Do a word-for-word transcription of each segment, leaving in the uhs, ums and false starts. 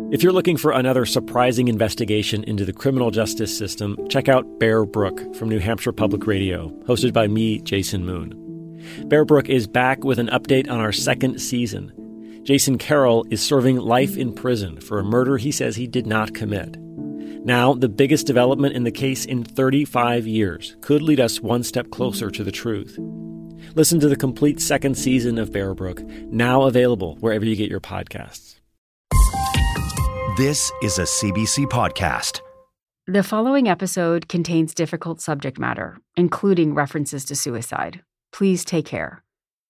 If you're looking for another surprising investigation into the criminal justice system, check out Bear Brook from New Hampshire Public Radio, hosted by me, Jason Moon. Bear Brook is back with an update on our second season. Jason Carroll is serving life in prison for a murder he says he did not commit. Now, the biggest development in the case in thirty-five years could lead us one step closer to the truth. Listen to the complete second season of Bear Brook, now available wherever you get your podcasts. This is a C B C podcast. The following episode contains difficult subject matter, including references to suicide. Please take care.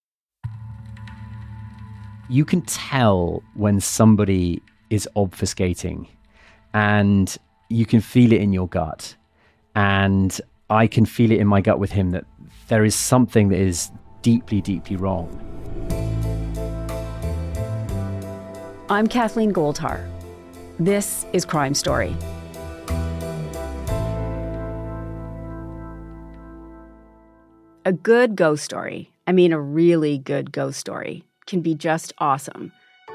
You can tell when somebody is obfuscating, and you can feel it in your gut. And I can feel it in my gut with him that there is something that is deeply, deeply wrong. I'm Kathleen Goldhar. This is Crime Story. A good ghost story, I mean a really good ghost story, can be just awesome.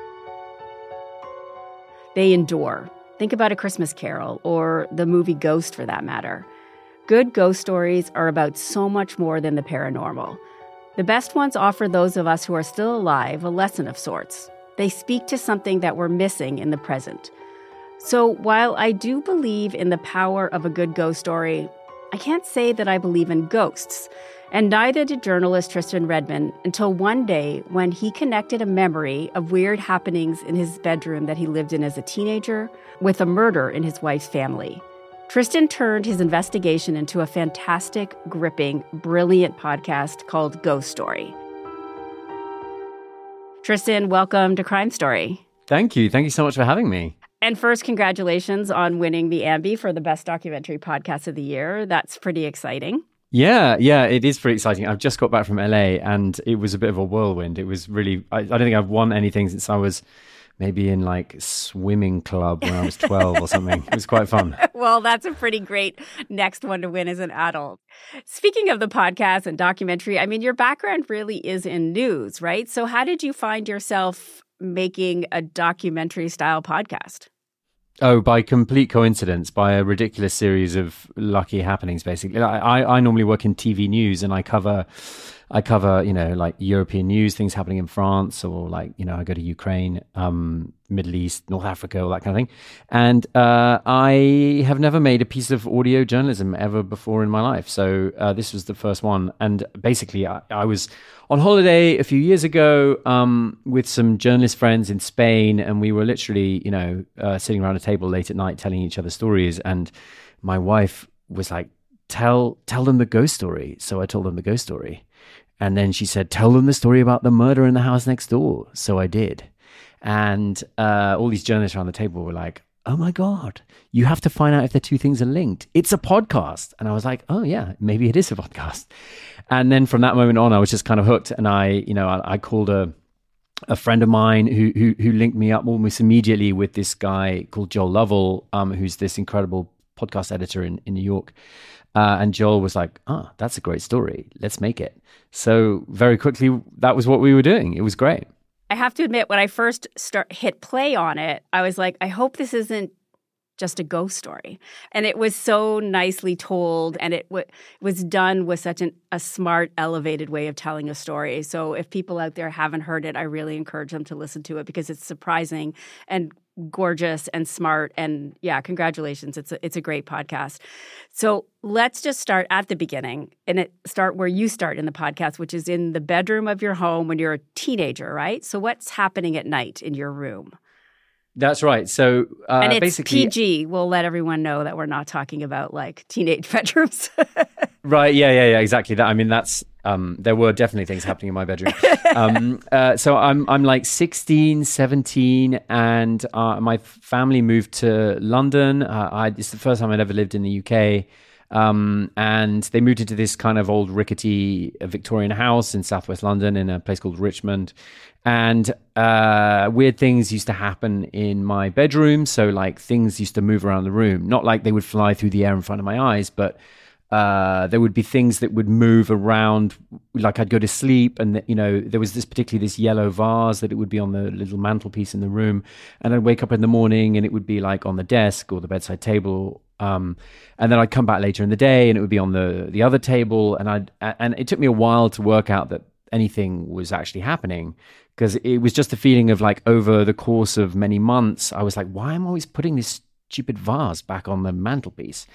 They endure. Think about A Christmas Carol or the movie Ghost for that matter. Good ghost stories are about so much more than the paranormal. The best ones offer those of us who are still alive a lesson of sorts. They speak to something that we're missing in the present. So while I do believe in the power of a good ghost story, I can't say that I believe in ghosts. And neither did journalist Tristan Redmond until one day when he connected a memory of weird happenings in his bedroom that he lived in as a teenager with a murder in his wife's family. Tristan turned his investigation into a fantastic, gripping, brilliant podcast called Ghost Story. Tristan, welcome to Crime Story. Thank you. Thank you so much for having me. And first, congratulations on winning the Ambie for the Best Documentary Podcast of the Year. That's pretty exciting. Yeah, yeah, it is pretty exciting. I've just got back from L A and it was a bit of a whirlwind. It was really, I, I don't think I've won anything since I was maybe in like swimming club when I was twelve or something. It was quite fun. Well, that's a pretty great next one to win as an adult. Speaking of the podcast and documentary, I mean, your background really is in news, right? So how did you find yourself making a documentary style podcast? Oh, by complete coincidence, by a ridiculous series of lucky happenings, basically. I, I normally work in T V news and I cover, I cover, you know, like European news, things happening in France, or like, you know, I go to Ukraine, um, Middle East, North Africa, all that kind of thing. And uh, I have never made a piece of audio journalism ever before in my life. So uh, this was the first one. And basically, I, I was on holiday a few years ago um, with some journalist friends in Spain, and we were literally, you know, uh, sitting around a table late at night telling each other stories. And my wife was like, tell tell them the ghost story. So I told them the ghost story. And then she said, tell them the story about the murder in the house next door. So I did. And uh, all these journalists around the table were like, oh my God, you have to find out if the two things are linked. It's a podcast. And I was like, oh yeah, maybe it is a podcast. And then from that moment on, I was just kind of hooked. And I, you know, I, I called a a friend of mine who, who who linked me up almost immediately with this guy called Joel Lovell, um, who's this incredible podcast editor in, in New York. Uh, and Joel was like, oh, that's a great story. Let's make it. So very quickly, that was what we were doing. It was great. I have to admit, when I first start hit play on it, I was like, I hope this isn't just a ghost story. And it was so nicely told, and it w- was done with such an, a smart, elevated way of telling a story. So if people out there haven't heard it, I really encourage them to listen to it because it's surprising and gorgeous and smart. And yeah, congratulations. It's a, it's a great podcast. So let's just start at the beginning and it start where you start in the podcast, which is in the bedroom of your home when you're a teenager, right? So what's happening at night in your room? That's right. So uh, and it's basically, P G. We'll let everyone know that we're not talking about like teenage bedrooms. Right. Yeah, yeah, yeah, exactly. That, I mean, that's, um, there were definitely things happening in my bedroom. um, uh, so I'm, I'm like sixteen, seventeen, and uh, my family moved to London. Uh, I, it's the first time I'd ever lived in the U K. Um, and they moved into this kind of old rickety Victorian house in southwest London in a place called Richmond. And uh, weird things used to happen in my bedroom. So like things used to move around the room, not like they would fly through the air in front of my eyes, but Uh, there would be things that would move around, like I'd go to sleep and, you know, there was this particularly this yellow vase that it would be on the little mantelpiece in the room. And I'd wake up in the morning and it would be like on the desk or the bedside table. Um, and then I'd come back later in the day and it would be on the, the other table. And I'd, and it took me a while to work out that anything was actually happening, because it was just a feeling of like over the course of many months, I was like, why am I always putting this stupid vase back on the mantelpiece?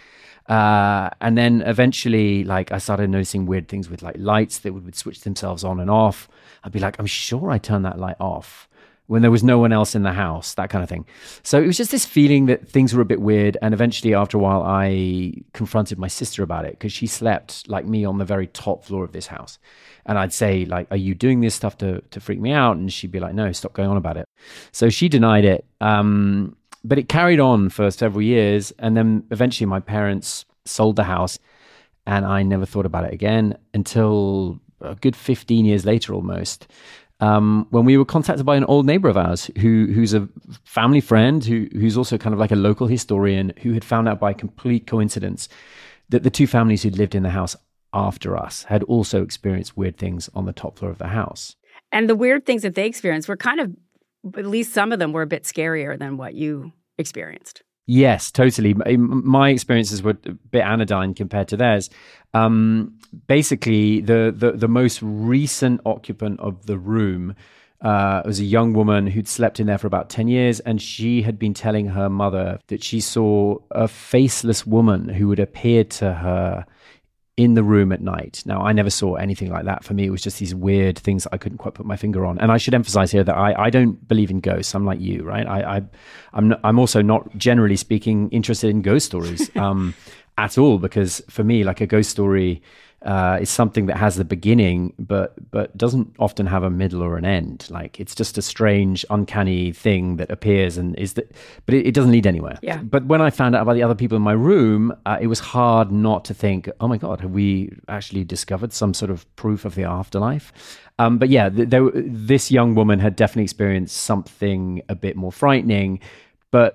Uh, and then eventually, like, I started noticing weird things with like lights that would, would switch themselves on and off. I'd be like, I'm sure I turned that light off when there was no one else in the house, that kind of thing. So it was just this feeling that things were a bit weird. And eventually, after a while, I confronted my sister about it, because she slept like me on the very top floor of this house. And I'd say, like, are you doing this stuff to, to freak me out? And she'd be like, no, stop going on about it. So she denied it. Um, But it carried on for several years. And then eventually my parents sold the house and I never thought about it again until a good fifteen years later almost, um, when we were contacted by an old neighbor of ours who who's a family friend, who who's also kind of like a local historian, who had found out by complete coincidence that the two families who'd lived in the house after us had also experienced weird things on the top floor of the house. And the weird things that they experienced were kind of, at least some of them were a bit scarier than what you experienced. Yes, totally. My experiences were a bit anodyne compared to theirs. Um, basically, the, the, the most recent occupant of the room uh, was a young woman who'd slept in there for about ten years, and she had been telling her mother that she saw a faceless woman who would appear to her in the room at night. Now, I never saw anything like that. For me, it was just these weird things that I couldn't quite put my finger on. And I should emphasize here that I, I don't believe in ghosts. I'm like you, right? I, I, I'm not, I'm also not, generally speaking, interested in ghost stories um, at all, because for me, like, a ghost story uh, is something that has the beginning, but but doesn't often have a middle or an end. Like, it's just a strange, uncanny thing that appears and is that, but it, it doesn't lead anywhere. Yeah. But when I found out about the other people in my room, uh, it was hard not to think, oh my God, have we actually discovered some sort of proof of the afterlife? Um, but yeah, th- there, this young woman had definitely experienced something a bit more frightening. But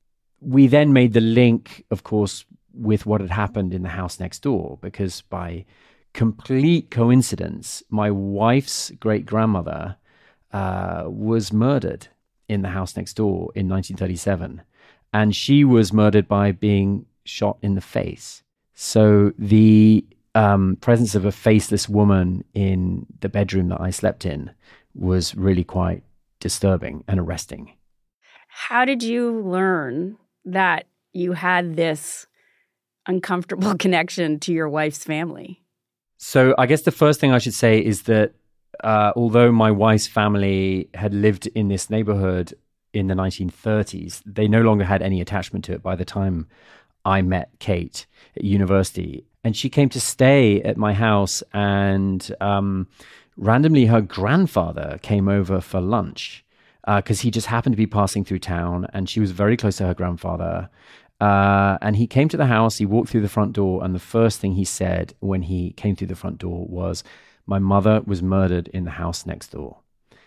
we then made the link, of course, with what had happened in the house next door, because by complete coincidence, my wife's great-grandmother uh, was murdered in the house next door in nineteen thirty-seven. And she was murdered by being shot in the face. So the um, presence of a faceless woman in the bedroom that I slept in was really quite disturbing and arresting. How did you learn that you had this uncomfortable connection to your wife's family? So I guess the first thing I should say is that uh, although my wife's family had lived in this neighborhood in the nineteen thirties, they no longer had any attachment to it by the time I met Kate at university. And she came to stay at my house, and um, randomly her grandfather came over for lunch because uh, he just happened to be passing through town, and she was very close to her grandfather. Uh, and he came to the house, he walked through the front door, and the first thing he said when he came through the front door was, my mother was murdered in the house next door.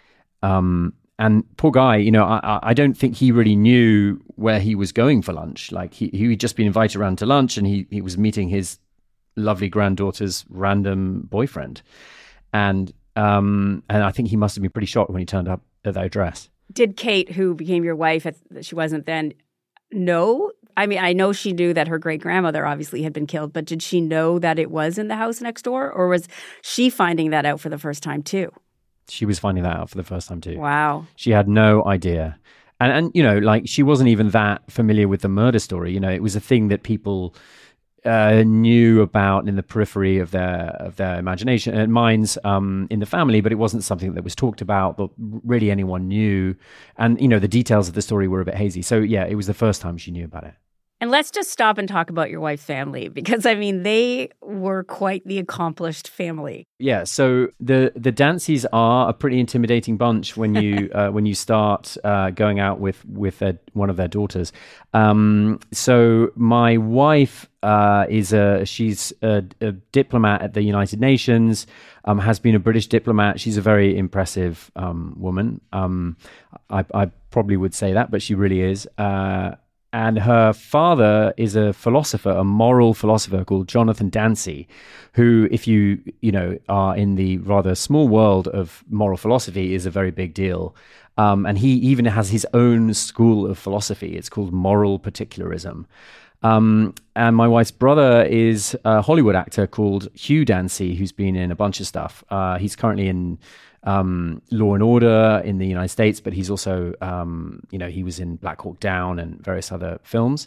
Um, and poor guy, you know, I, I don't think he really knew where he was going for lunch. Like, he, he'd just been invited around to lunch, and he, he was meeting his lovely granddaughter's random boyfriend. And, um, and I think he must have been pretty shocked when he turned up at that address. Did Kate, who became your wife, she wasn't then, know? I mean, I know she knew that her great-grandmother obviously had been killed, but did she know that it was in the house next door? Or was she finding that out for the first time too? She was finding that out for the first time too. Wow. She had no idea. And, and you know, like, she wasn't even that familiar with the murder story. You know, it was a thing that people uh, knew about in the periphery of their of their imagination and minds um, in the family, but it wasn't something that was talked about that really anyone knew. And, you know, the details of the story were a bit hazy. So, yeah, it was the first time she knew about it. And let's just stop and talk about your wife's family, because, I mean, they were quite the accomplished family. Yeah, so the the Dancies are a pretty intimidating bunch when you uh, when you start uh, going out with with their, one of their daughters. Um, so my wife uh, is a she's a, a diplomat at the United Nations. Um, has been a British diplomat. She's a very impressive um, woman. Um, I, I probably would say that, but she really is. Uh, and her father is a philosopher, a moral philosopher called Jonathan Dancy, who, if you, you know, are in the rather small world of moral philosophy, is a very big deal. Um, and he even has his own school of philosophy. It's called moral particularism. Um, and my wife's brother is a Hollywood actor called Hugh Dancy, who's been in a bunch of stuff. Uh, he's currently in um, Law and Order in the United States, but he's also, um, you know, he was in Black Hawk Down and various other films.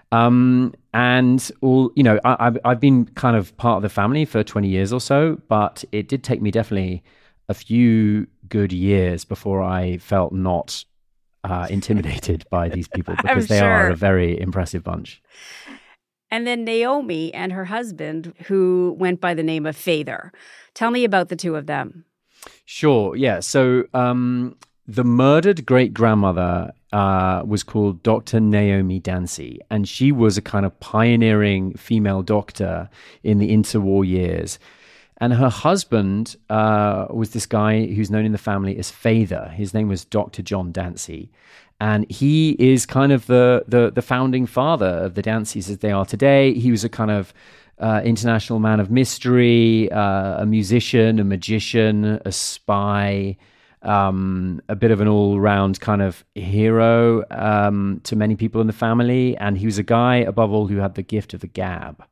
Um, and all, you know, I, I've, I've been kind of part of the family for twenty years or so, but it did take me definitely a few good years before I felt not uh, intimidated by these people, because they sure. are a very impressive bunch. And then Naomi and her husband, who went by the name of Fayther. Tell me about the two of them. Sure, yeah. So um, the murdered great-grandmother uh, was called Doctor Naomi Dancy, and she was a kind of pioneering female doctor in the interwar years. And her husband uh, was this guy who's known in the family as Fayther. His name was Doctor John Dancy. And he is kind of the, the, the founding father of the Dancys as they are today. He was a kind of uh, international man of mystery, uh, a musician, a magician, a spy, um, a bit of an all-round kind of hero um, to many people in the family. And he was a guy, above all, who had the gift of the gab.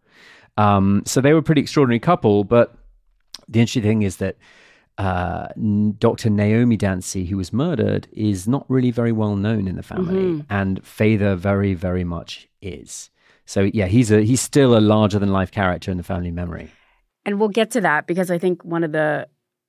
Um, so they were a pretty extraordinary couple, but the interesting thing is that uh, Doctor Naomi Dancy, who was murdered, is not really very well known in the family, mm-hmm. and Fayther very, very much is. So yeah, he's a he's still a larger than life character in the family memory. And we'll get to that, because I think one of the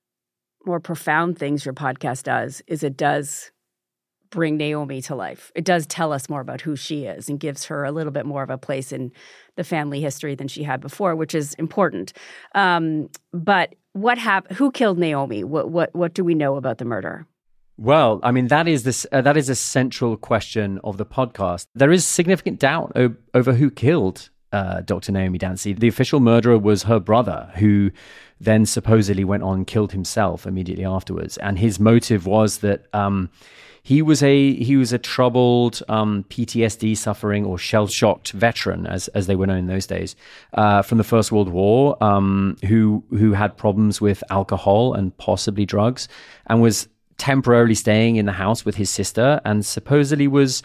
more profound things your podcast does is it does bring Naomi to life. It does tell us more about who she is and gives her a little bit more of a place in the family history than she had before, which is important. Um, but what happened? Who killed Naomi? What what what do we know about the murder? Well, I mean, that is this uh, that is a central question of the podcast. There is significant doubt o- over who killed uh, Doctor Naomi Dancy. The official murderer was her brother, who then supposedly went on and killed himself immediately afterwards. And his motive was that um, he was a he was a troubled um, P T S D suffering or shell-shocked veteran, as as they were known in those days, uh, from the First World War, um, who who had problems with alcohol and possibly drugs, and was temporarily staying in the house with his sister, and supposedly was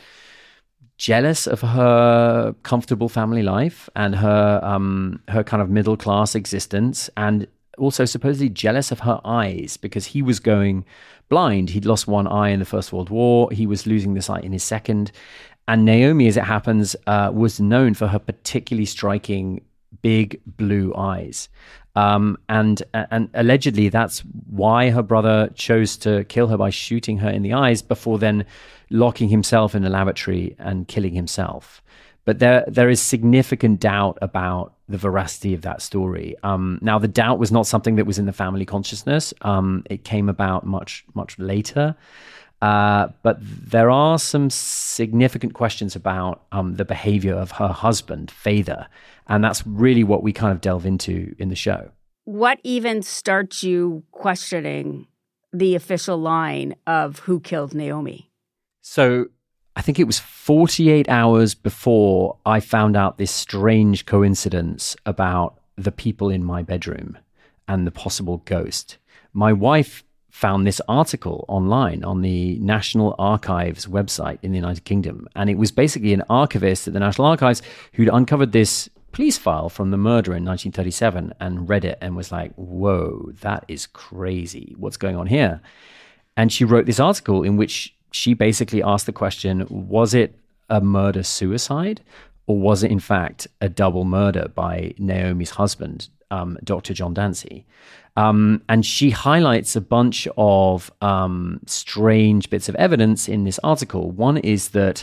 jealous of her comfortable family life and her um, her kind of middle class existence, and also supposedly jealous of her eyes, because he was going blind. He'd lost one eye in the First World War. He was losing the sight in his second. And Naomi, as it happens, uh, was known for her particularly striking big blue eyes. Um, and and allegedly that's why her brother chose to kill her by shooting her in the eyes before then locking himself in a lavatory and killing himself. But there there is significant doubt about the veracity of that story. Um, now, the doubt was not something that was in the family consciousness. Um, it came about much, much later. Uh, but there are some significant questions about um, the behavior of her husband, Fayther. And that's really what we kind of delve into in the show. What even starts you questioning the official line of who killed Naomi? So I think it was forty-eight hours before I found out this strange coincidence about the people in my bedroom and the possible ghost. My wife found this article online on the National Archives website in the United Kingdom. And it was basically an archivist at the National Archives who'd uncovered this police file from the murder in nineteen thirty-seven and read it and was like, whoa, that is crazy. What's going on here? And she wrote this article in which she basically asked the question, was it a murder-suicide, or was it in fact a double murder by Naomi's husband, um, Doctor John Dancy? Um, and she highlights a bunch of um, strange bits of evidence in this article. One is that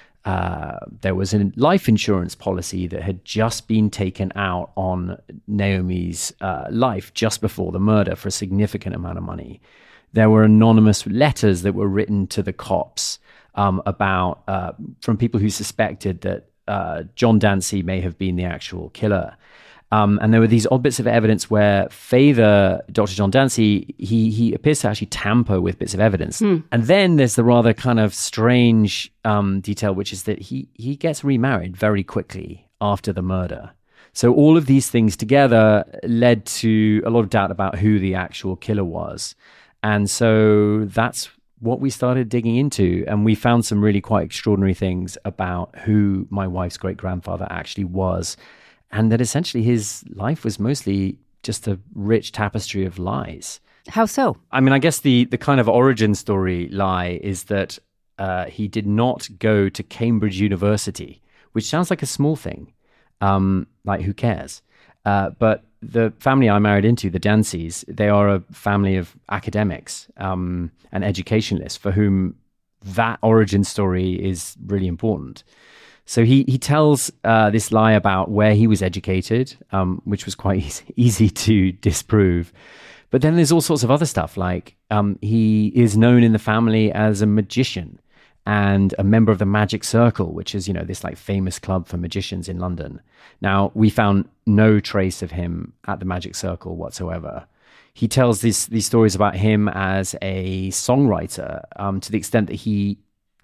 uh, there was a life insurance policy that had just been taken out on Naomi's uh, life just before the murder for a significant amount of money. There were anonymous letters that were written to the cops um, about uh, from people who suspected that uh, John Dancy may have been the actual killer. Um, and there were these odd bits of evidence where Fedor, Doctor John Dancy, he he appears to actually tamper with bits of evidence. Hmm. And then there's the rather kind of strange um, detail, which is that he he gets remarried very quickly after the murder. So all of these things together led to a lot of doubt about who the actual killer was. And so that's what we started digging into. And we found some really quite extraordinary things about who my wife's great-grandfather actually was. And that essentially his life was mostly just a rich tapestry of lies. How so? I mean, I guess the, the kind of origin story lie is that uh, he did not go to Cambridge University, which sounds like a small thing. Um, like, who cares? Uh, but the family I married into, the Danceys, they are a family of academics um, and educationalists for whom that origin story is really important. So he he tells uh, this lie about where he was educated, um, which was quite easy, easy to disprove. But then there's all sorts of other stuff, like um, he is known in the family as a magician and a member of the Magic Circle, which is, you know, this like famous club for magicians in London. Now, we found no trace of him at the Magic Circle whatsoever. He tells these these stories about him as a songwriter, um, to the extent that he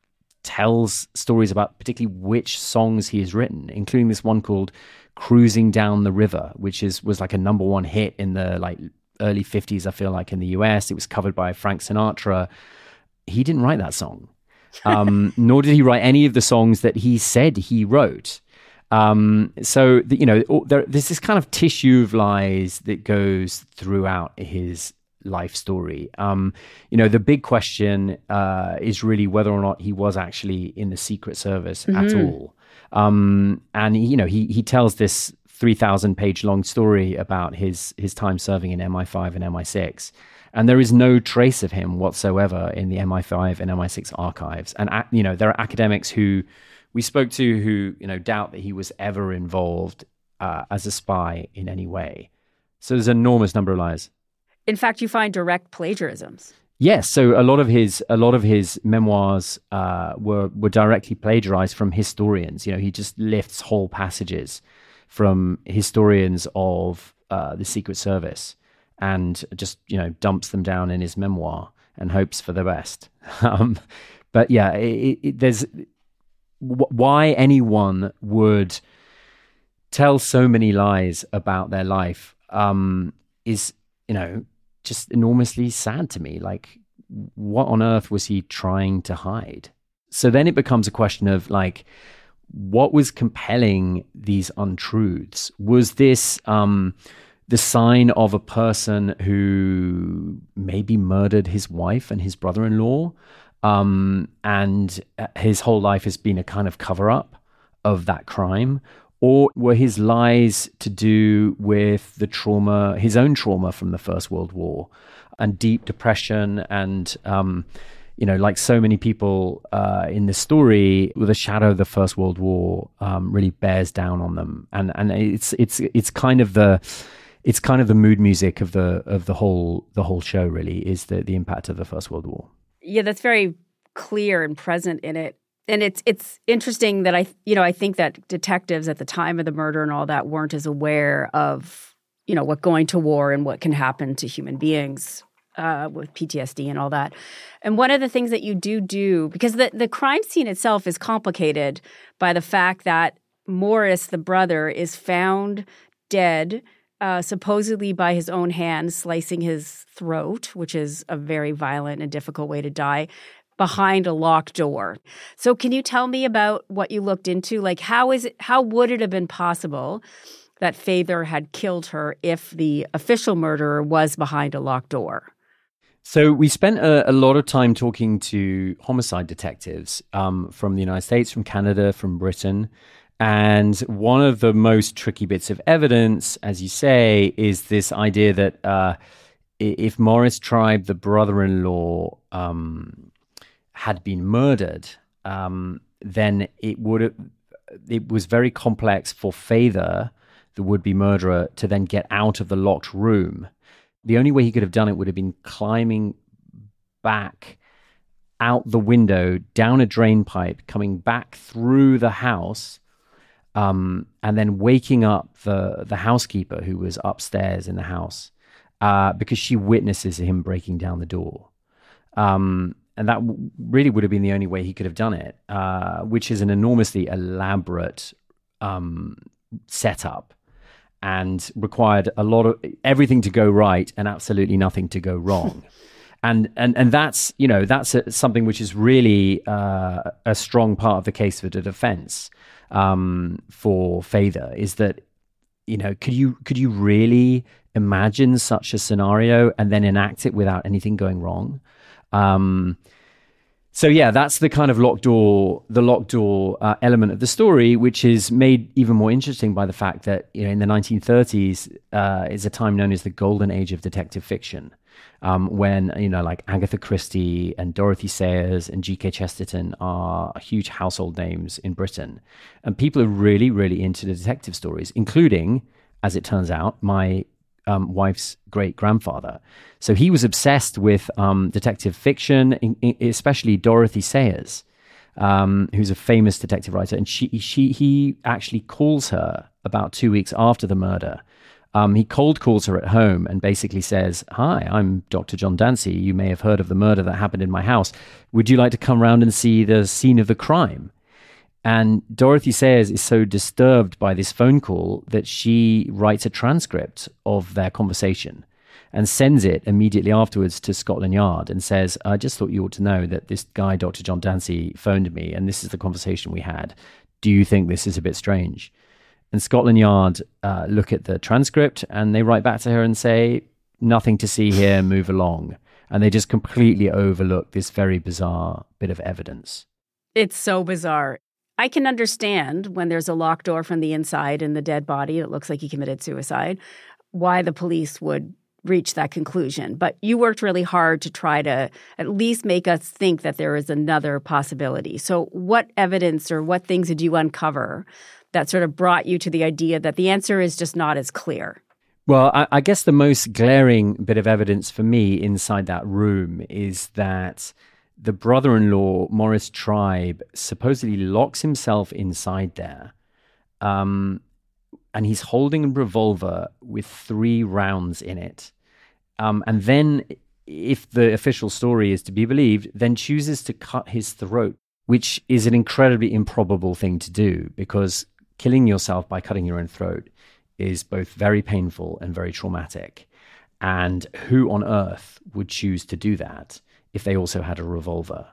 tells stories about particularly which songs he has written, including this one called Cruising Down the River, which is was like a number one hit in the like early fifties, I feel like, in the U S. It was covered by Frank Sinatra. He didn't write that song. um, nor did he write any of the songs that he said he wrote. Um, so, the, you know, there, there's this kind of tissue of lies that goes throughout his life story. Um, you know, the big question uh, is really whether or not he was actually in the Secret Service mm-hmm. at all. Um, and, you know, he he tells this three thousand page long story about his his time serving in M I five and M I six. And there is no trace of him whatsoever in the M I five and M I six archives. And, you know, there are academics who we spoke to who, you know, doubt that he was ever involved uh, as a spy in any way. So there's an enormous number of lies. In fact, you find direct plagiarisms. Yes, so a lot of his a lot of his memoirs uh, were were directly plagiarized from historians. You know, he just lifts whole passages from historians of uh, the Secret Service and just, you know, dumps them down in his memoir and hopes for the best. Um, but yeah, it, it, there's w- why anyone would tell so many lies about their life um, is, you know, just enormously sad to me. Like, what on earth was he trying to hide? So then it becomes a question of, like, what was compelling these untruths? Was this um, the sign of a person who maybe murdered his wife and his brother-in-law, um, and his whole life has been a kind of cover-up of that crime? Or were his lies to do with the trauma, his own trauma from the First World War and deep depression and, um, you know, like so many people uh, in the story, the shadow of the First World War um, really bears down on them, and and it's it's it's kind of the it's kind of the mood music of the of the whole the whole show. Really, is the the impact of the First World War. Yeah, that's very clear and present in it. And it's it's interesting that I, you know, I think that detectives at the time of the murder and all that weren't as aware of, you know, what going to war and what can happen to human beings uh, with P T S D and all that. And one of the things that you do do, because the, the crime scene itself is complicated by the fact that Morris, the brother, is found dead, uh, supposedly by his own hand, slicing his throat, which is a very violent and difficult way to die, behind a locked door. So can you tell me about what you looked into? Like, how is it, how would it have been possible that Fedor had killed her if the official murderer was behind a locked door? So we spent a, a lot of time talking to homicide detectives um, from the United States, from Canada, from Britain. And one of the most tricky bits of evidence, as you say, is this idea that uh, if Morris Tribe, the brother-in-law, um, had been murdered, um, then it would have, it was very complex for Fedor, the would-be murderer, to then get out of the locked room. The only way he could have done it would have been climbing back out the window, down a drain pipe, coming back through the house, um, and then waking up the the housekeeper who was upstairs in the house uh, because she witnesses him breaking down the door. Um, and that w- really would have been the only way he could have done it, uh, which is an enormously elaborate um, setup and required a lot of everything to go right and absolutely nothing to go wrong. And and and that's, you know, that's a, something which is really uh, a strong part of the case for the defense um, for Fedor, is that, you know, could you could you really imagine such a scenario and then enact it without anything going wrong? Um, so yeah, that's the kind of locked door, the locked door uh, element of the story, which is made even more interesting by the fact that, you know, in the nineteen thirties uh, is a time known as the golden age of detective fiction. Um, when, you know, like Agatha Christie and Dorothy Sayers and G K Chesterton are huge household names in Britain. And people are really, really into the detective stories, including, as it turns out, my um, wife's great-grandfather. So he was obsessed with um, detective fiction, in, in, especially Dorothy Sayers, um, who's a famous detective writer. And she, she, he actually calls her about two weeks after the murder. Um, he cold calls her at home and basically says, "Hi, I'm Doctor John Dancy. You may have heard of the murder that happened in my house. Would you like to come round and see the scene of the crime?" And Dorothy Sayers is so disturbed by this phone call that she writes a transcript of their conversation and sends it immediately afterwards to Scotland Yard and says, "I just thought you ought to know that this guy, Doctor John Dancy, phoned me and this is the conversation we had. Do you think this is a bit strange?" And Scotland Yard uh, look at the transcript and they write back to her and say, "Nothing to see here, move along." And they just completely overlook this very bizarre bit of evidence. It's so bizarre. I can understand when there's a locked door from the inside and the dead body, it looks like he committed suicide, why the police would reach that conclusion. But you worked really hard to try to at least make us think that there is another possibility. So what evidence or what things did you uncover that sort of brought you to the idea that the answer is just not as clear? Well, I, I guess the most glaring bit of evidence for me inside that room is that the brother-in-law, Maurice Tribe, supposedly locks himself inside there. Um, and he's holding a revolver with three rounds in it. Um, and then, if the official story is to be believed, then chooses to cut his throat, which is an incredibly improbable thing to do, because killing yourself by cutting your own throat is both very painful and very traumatic. And who on earth would choose to do that if they also had a revolver?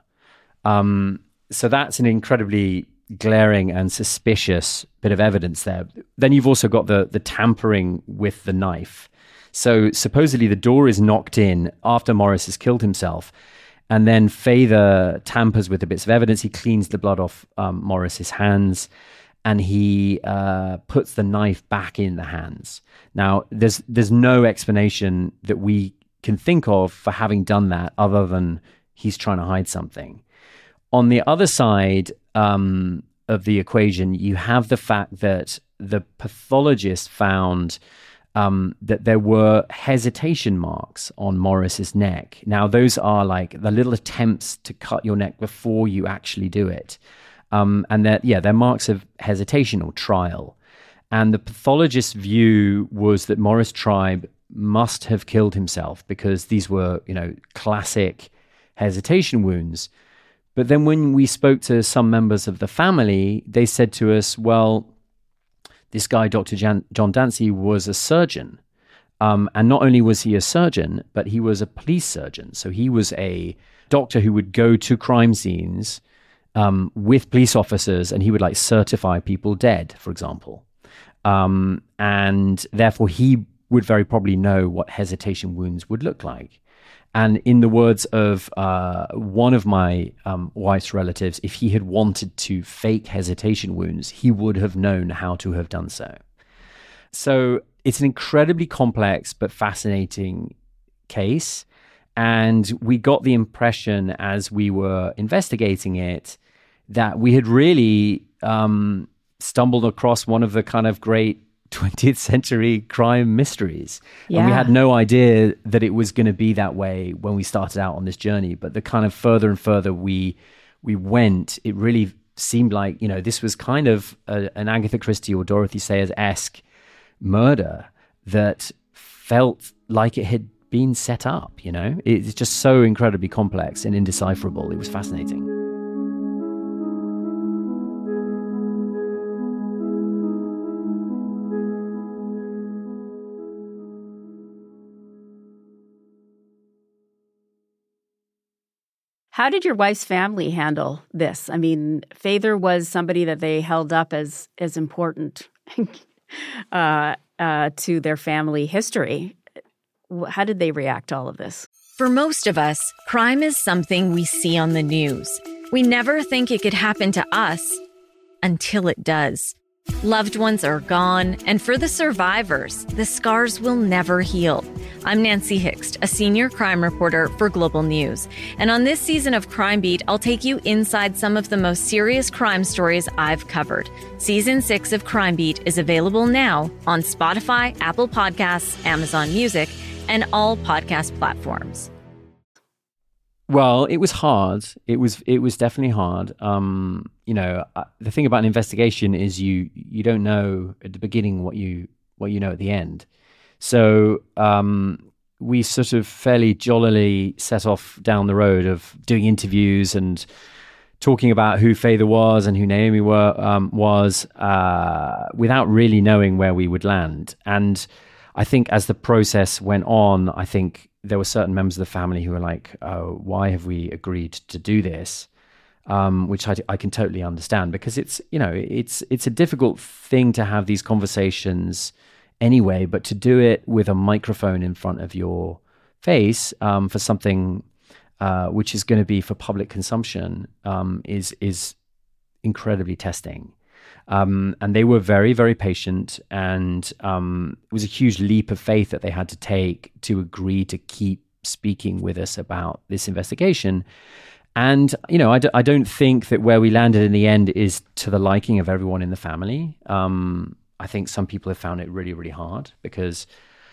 Um, so that's an incredibly glaring and suspicious bit of evidence there. Then you've also got the the tampering with the knife. So supposedly the door is knocked in after Maurice has killed himself, and then Fedor tampers with the bits of evidence. He cleans the blood off um, Maurice's hands, and he uh, puts the knife back in the hands. Now, there's there's no explanation that we can think of for having done that other than he's trying to hide something. On the other side um, of the equation, you have the fact that the pathologist found um, that there were hesitation marks on Maurice's neck. Now, those are like the little attempts to cut your neck before you actually do it. Um, and they're, yeah, they're marks of hesitation or trial. And the pathologist's view was that Maurice Tribe must have killed himself because these were, you know, classic hesitation wounds. But then when we spoke to some members of the family, they said to us, well, this guy, Doctor Jan- John Dancy, was a surgeon. Um, and not only was he a surgeon, but he was a police surgeon. So he was a doctor who would go to crime scenes um, with police officers, and he would like certify people dead, for example. Um, and therefore he would very probably know what hesitation wounds would look like. And in the words of uh, one of my um, wife's relatives, if he had wanted to fake hesitation wounds, he would have known how to have done so. So it's an incredibly complex but fascinating case. And we got the impression as we were investigating it that we had really um, stumbled across one of the kind of great twentieth century crime mysteries. Yeah. And we had no idea that it was going to be that way when we started out on this journey. But the kind of further and further we we went, it really seemed like, you know, this was kind of a, an Agatha Christie or Dorothy Sayers-esque murder that felt like it had been set up, you know? It's just so incredibly complex and indecipherable. It was fascinating. How did your wife's family handle this? I mean, Fedor was somebody that they held up as as important uh, uh, to their family history. How did they react to all of this? For most of us, crime is something we see on the news. We never think it could happen to us until it does. Loved ones are gone, and for the survivors, the scars will never heal. I'm Nancy Hixt, a senior crime reporter for Global News. And on this season of Crime Beat, I'll take you inside some of the most serious crime stories I've covered. Season six of Crime Beat is available now on Spotify, Apple Podcasts, Amazon Music, and all podcast platforms. Well, it was hard. It was it was definitely hard. Um, you know, uh, the thing about an investigation is you you don't know at the beginning what you what you know at the end. So um, we sort of fairly jollily set off down the road of doing interviews and talking about who Fedor was and who Naomi were um, was uh, without really knowing where we would land. And I think as the process went on, I think there were certain members of the family who were like, oh, why have we agreed to do this? Um, which I, I can totally understand, because it's, you know, it's it's a difficult thing to have these conversations anyway, but to do it with a microphone in front of your face um, for something uh, which is going to be for public consumption um, is is incredibly testing. Um, and they were very, very patient, and um, it was a huge leap of faith that they had to take to agree to keep speaking with us about this investigation. And, you know, I, d- I don't think that where we landed in the end is to the liking of everyone in the family. Um, I think some people have found it really, really hard because,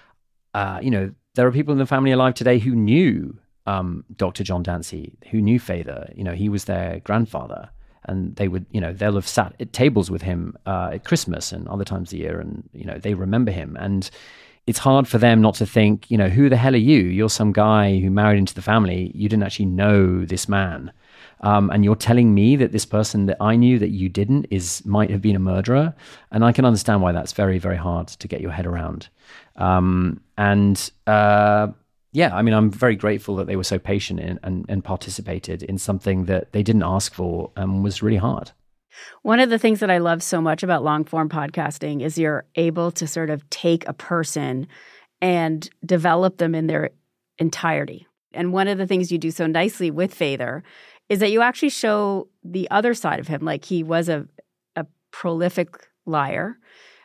uh, you know, there are people in the family alive today who knew um, Doctor John Dancy, who knew Fedor. You know, he was their grandfather. And they would, you know, they'll have sat at tables with him uh, at Christmas and other times of the year, and, you know, they remember him. And it's hard for them not to think, you know, who the hell are you? You're some guy who married into the family. You didn't actually know this man. Um, and you're telling me that this person that I knew that you didn't is might have been a murderer. And I can understand why that's very, very hard to get your head around. Um, and, uh, yeah, I mean, I'm very grateful that they were so patient in, and, and participated in something that they didn't ask for and was really hard. One of the things that I love so much about long-form podcasting is you're able to sort of take a person and develop them in their entirety. And one of the things you do so nicely with Fedor is that you actually show the other side of him. Like, he was a, a prolific liar.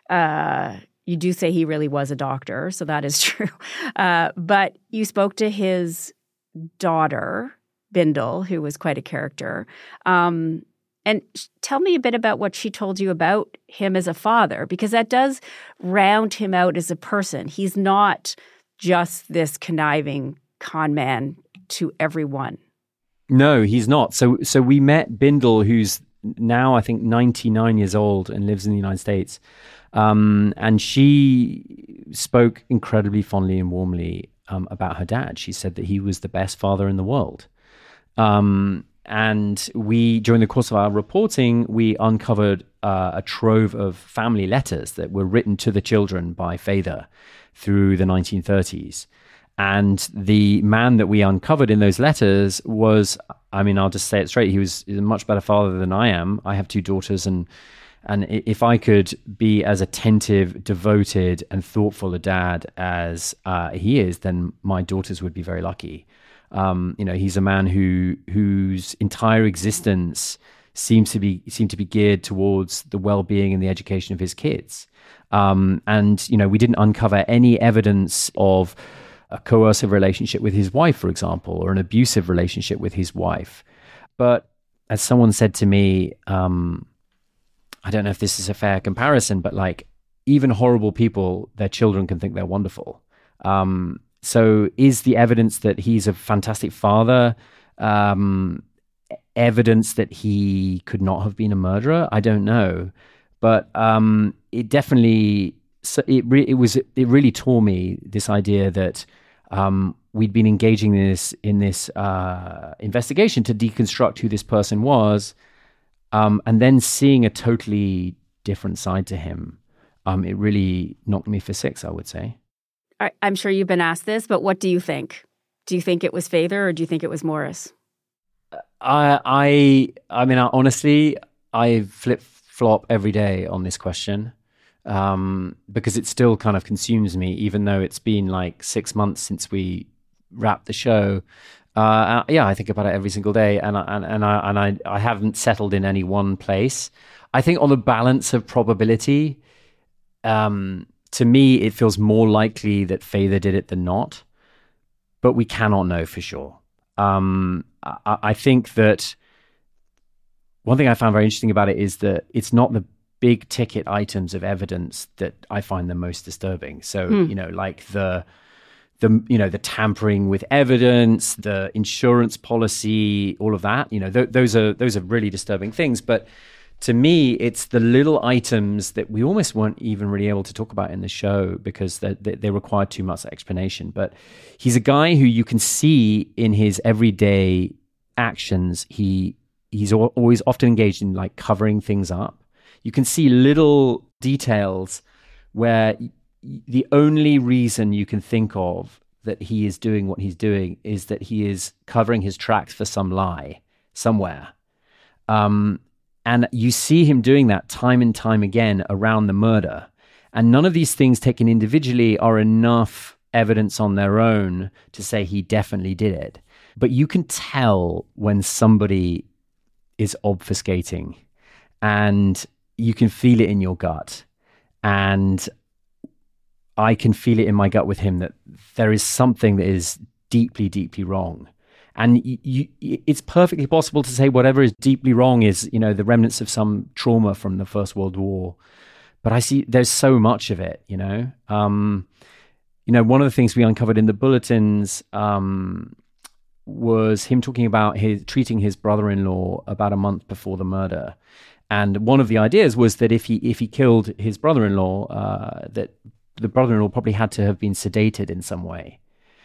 Uh You do say he really was a doctor, so that is true. Uh, but you spoke to his daughter, Bindle, who was quite a character. Um, and sh- tell me a bit about what she told you about him as a father, because that does round him out as a person. He's not just this conniving con man to everyone. No, he's not. So, so we met Bindle, who's now, I think, ninety-nine years old and lives in the United States. Um, and she spoke incredibly fondly and warmly um, about her dad. She said that he was the best father in the world. Um, and we, during the course of our reporting, we uncovered uh, a trove of family letters that were written to the children by Fedor through the nineteen thirties. And the man that we uncovered in those letters was, I mean, I'll just say it straight, he was a much better father than I am. I have two daughters, and And if I could be as attentive, devoted, and thoughtful a dad as uh, he is, then my daughters would be very lucky. Um, you know, he's a man who whose entire existence seems to be seem to be geared towards the well-being and the education of his kids. Um, and you know, we didn't uncover any evidence of a coercive relationship with his wife, for example, or an abusive relationship with his wife. But as someone said to me, um, I don't know if this is a fair comparison, but like, even horrible people, their children can think they're wonderful. Um, so is the evidence that he's a fantastic father um, evidence that he could not have been a murderer? I don't know. But um, it definitely, so it, re- it was, it really tore me, this idea that um, we'd been engaging in this, in this uh, investigation to deconstruct who this person was, um, and then seeing a totally different side to him. Um, it really knocked me for six, I would say. I, I'm sure you've been asked this, but what do you think? Do you think it was Father or do you think it was Morris? I, I, I mean, I, honestly, I flip flop every day on this question um, because it still kind of consumes me, even though it's been like six months since we wrapped the show. Uh, yeah, I think about it every single day, and I, and, and I and I, I haven't settled in any one place. I think on the balance of probability, um, to me, it feels more likely that Father did it than not, but we cannot know for sure. Um, I, I think that one thing I found very interesting about it is that it's not the big ticket items of evidence that I find the most disturbing. So, hmm. you know, like the, the, you know, the tampering with evidence, the insurance policy, all of that, you know, th- those are, those are really disturbing things. But to me, it's the little items that we almost weren't even really able to talk about in the show because they, they, they require too much explanation. But he's a guy who you can see in his everyday actions. He, he's always often engaged in like covering things up. You can see little details where the only reason you can think of that he is doing what he's doing is that he is covering his tracks for some lie somewhere. Um, and you see him doing that time and time again around the murder. And none of these things taken individually are enough evidence on their own to say he definitely did it. But you can tell when somebody is obfuscating, and you can feel it in your gut. And I can feel it in my gut with him that there is something that is deeply, deeply wrong. And you, you, it's perfectly possible to say whatever is deeply wrong is, you know, the remnants of some trauma from the First World War. But I see there's so much of it, you know. Um, you know, one of the things we uncovered in the bulletins um, was him talking about his treating his brother-in-law about a month before the murder. And one of the ideas was that if he if he killed his brother-in-law, uh, that the brother-in-law probably had to have been sedated in some way.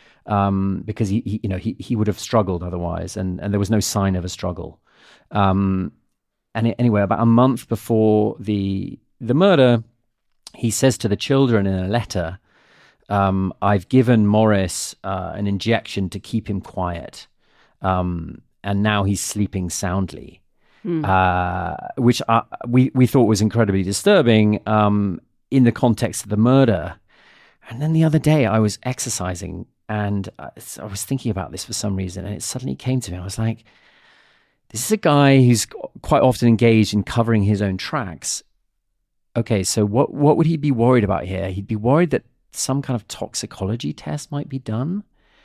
Um, because he, he, you know, he, he would have struggled otherwise, and, and there was no sign of a struggle. Um, and it, anyway, about a month before the the murder, he says to the children in a letter, um, "I've given Morris uh, an injection to keep him quiet, um, and now he's sleeping soundly," hmm. uh, which I, we we thought was incredibly disturbing um, in the context of the murder. And then the other day, I was exercising. And I was thinking about this for some reason, and it suddenly came to me. I was like, this is a guy who's quite often engaged in covering his own tracks. Okay, so what, what would he be worried about here? He'd be worried that some kind of toxicology test might be done,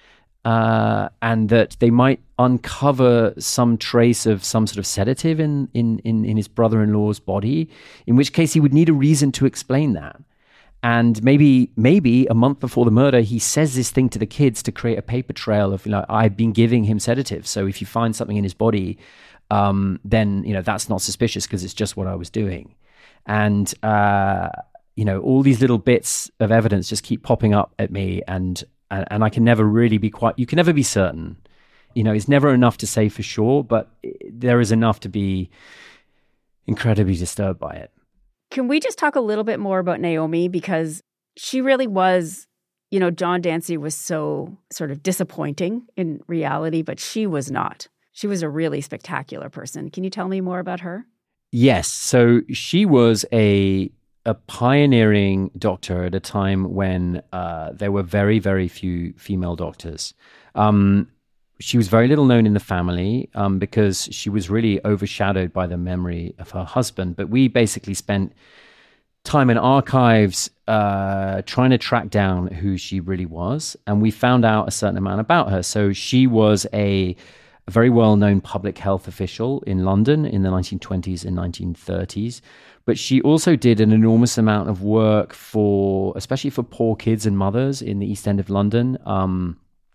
uh, and that they might uncover some trace of some sort of sedative in, in, in, in his brother-in-law's body, in which case he would need a reason to explain that. And maybe, maybe a month before the murder, he says this thing to the kids to create a paper trail of, you know, I've been giving him sedatives. So if you find something in his body, um, then, you know, that's not suspicious because it's just what I was doing. And, uh, you know, all these little bits of evidence just keep popping up at me, and, and, and I can never really be quite, you can never be certain. You know, it's never enough to say for sure, but there is enough to be incredibly disturbed by it. Can we just talk a little bit more about Naomi? Because she really was, you know, John Dancy was so sort of disappointing in reality, but she was not. She was a really spectacular person. Can you tell me more about her? Yes. So she was a a pioneering doctor at a time when uh, there were very, very few female doctors. Um, she was very little known in the family um, because she was really overshadowed by the memory of her husband. But we basically spent time in archives uh, trying to track down who she really was. And we found out a certain amount about her. So she was a, a very well-known public health official in London in the nineteen twenties and nineteen thirties. But she also did an enormous amount of work for, especially for poor kids and mothers in the East End of London, um,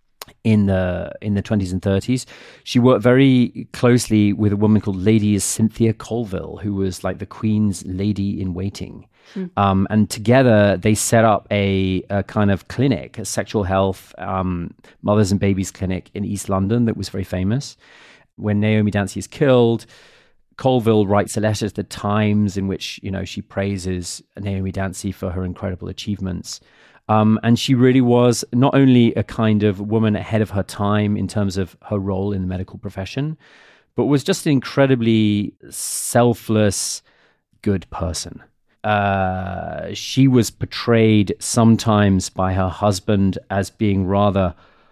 in the in the twenties and thirties. She worked very closely with a woman called Lady Cynthia Colville, who was like the Queen's lady in waiting. Mm. Um, and together they set up a, a kind of clinic, a sexual health um, mothers and babies clinic in East London that was very famous. When Naomi Dancy is killed, Colville writes a letter to the Times in which, you know, she praises Naomi Dancy for her incredible achievements. Um, and she really was not only a kind of woman ahead of her time in terms of her role in the medical profession, but was just an incredibly selfless, good person. Uh, she was portrayed sometimes by her husband as being rather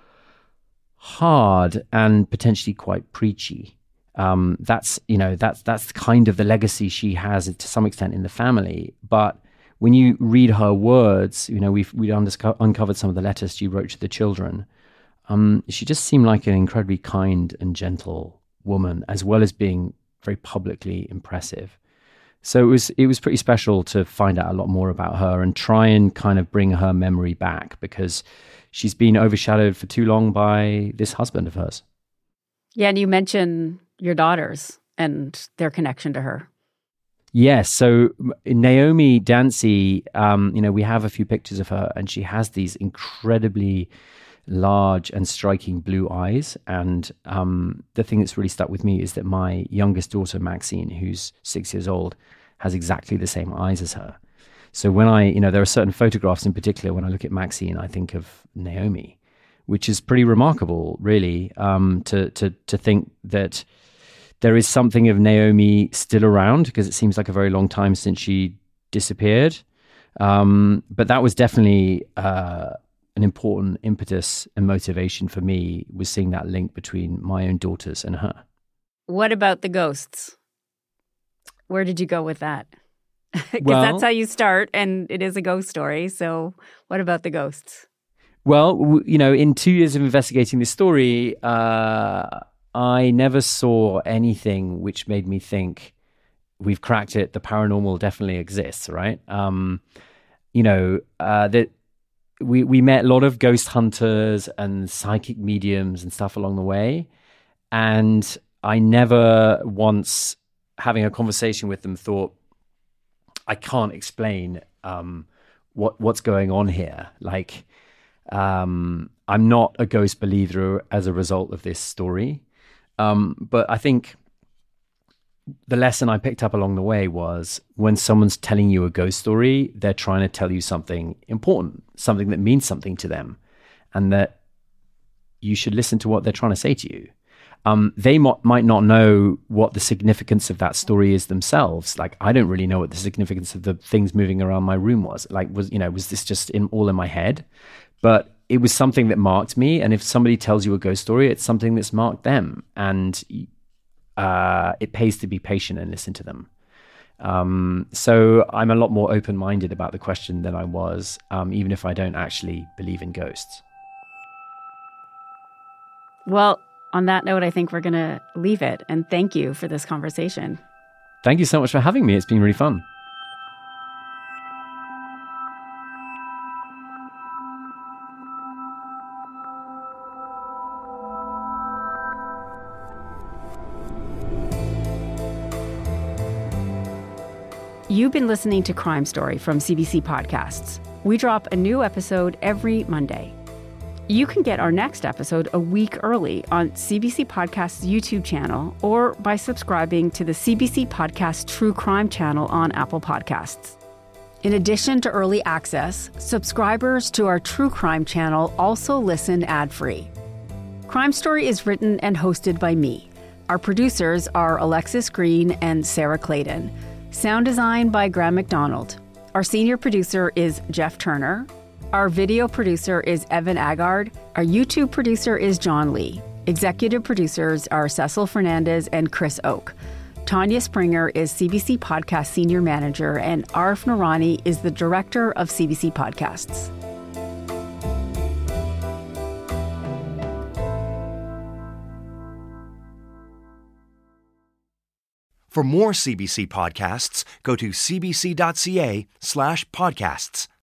hard and potentially quite preachy. Um, that's, you know, that's, that's kind of the legacy she has to some extent in the family. But when you read her words, you know, we've we undisco- uncovered some of the letters she wrote to the children. Um, she just seemed like an incredibly kind and gentle woman, as well as being very publicly impressive. So it was it was pretty special to find out a lot more about her and try and kind of bring her memory back, because she's been overshadowed for too long by this husband of hers. Yeah, and you mentioned your daughters and their connection to her. Yes. So Naomi Dancy, um, you know, we have a few pictures of her, and she has these incredibly large and striking blue eyes. And um, the thing that's really stuck with me is that my youngest daughter, Maxine, who's six years old, has exactly the same eyes as her. So when I, you know, there are certain photographs in particular, when I look at Maxine, I think of Naomi, which is pretty remarkable, really, um, to to to think that there is something of Naomi still around, because it seems like a very long time since she disappeared. Um, but that was definitely uh, an important impetus and motivation for me, was seeing that link between my own daughters and her. What about the ghosts? Where did you go with that? Because well, that's how you start, and it is a ghost story. So what about the ghosts? Well, w- you know, in two years of investigating this story, uh, I never saw anything which made me think we've cracked it. The paranormal definitely exists, right? Um, you know, uh, that we we met a lot of ghost hunters and psychic mediums and stuff along the way, and I never once, having a conversation with them, thought, I can't explain um, what what's going on here. Like, um, I'm not a ghost believer as a result of this story. Um, but I think the lesson I picked up along the way was, when someone's telling you a ghost story, they're trying to tell you something important, something that means something to them, and that you should listen to what they're trying to say to you. Um, they mo- might not know what the significance of that story is themselves. Like, I don't really know what the significance of the things moving around my room was. Like, was, you know, was this just in all in my head? But it was something that marked me. And if somebody tells you a ghost story, it's something that's marked them. And uh, it pays to be patient and listen to them. Um, so I'm a lot more open-minded about the question than I was, um, even if I don't actually believe in ghosts. Well, on that note, I think we're going to leave it. And thank you for this conversation. Thank you so much for having me. It's been really fun. You've been listening to Crime Story from C B C Podcasts. We drop a new episode every Monday. You can get our next episode a week early on C B C Podcast's YouTube channel, or by subscribing to the C B C Podcast True Crime channel on Apple Podcasts. In addition to early access, subscribers to our True Crime channel also listen ad-free. Crime Story is written and hosted by me. Our producers are Alexis Green and Sarah Clayton. Sound design by Graham McDonald. Our senior producer is Jeff Turner. Our video producer is Evan Agard. Our YouTube producer is John Lee. Executive producers are Cecil Fernandez and Chris Oak. Tanya Springer is C B C Podcast Senior Manager, and Arif Noorani is the Director of C B C Podcasts. For more C B C podcasts, go to cbc.ca slash podcasts.